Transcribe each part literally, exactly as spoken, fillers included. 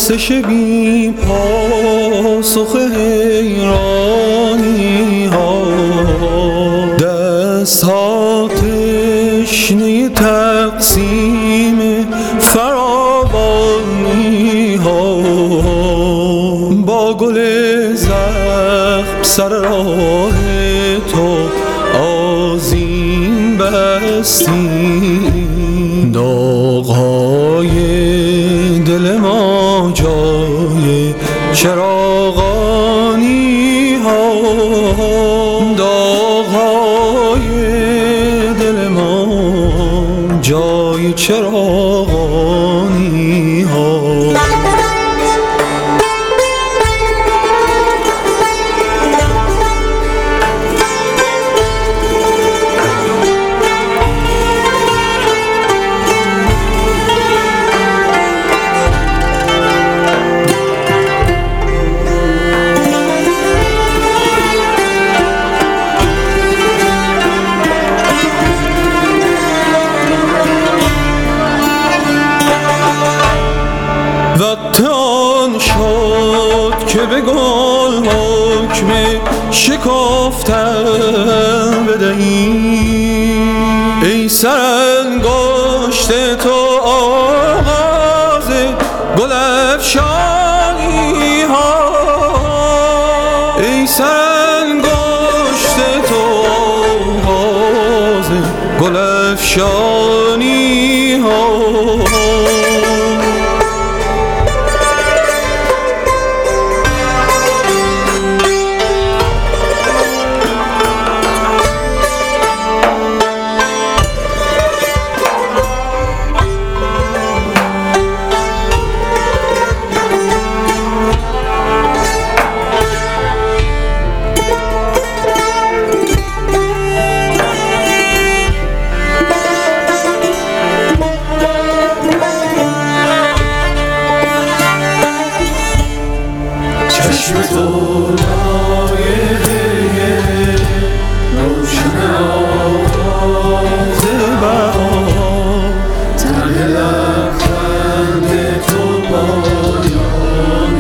پرسش بی پاسخ حیرانی ها، دست ها تشنه تقسیم فراوانی ها، با گل زخم سر راه تو آذین بستیم، داغ‌های دل ما جای چراغانی ها، داغ‌های دل ما جای چراغانی ها. وقت آن شد که به گل حکم شکفتن بدهیم، ای سرانگشت تو آغاز گل افشانی ها، ای سرانگشت تو آغاز گل افشانی ها. چشم تو لایه روشن آغاز بهار، ته لبخند تو پایان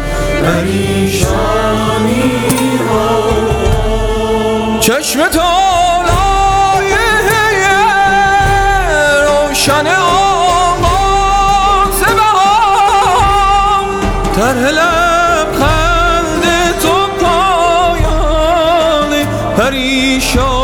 پریشانی ها، چشم تو لایه روشن آغاز بهار، ته لبخند پریشان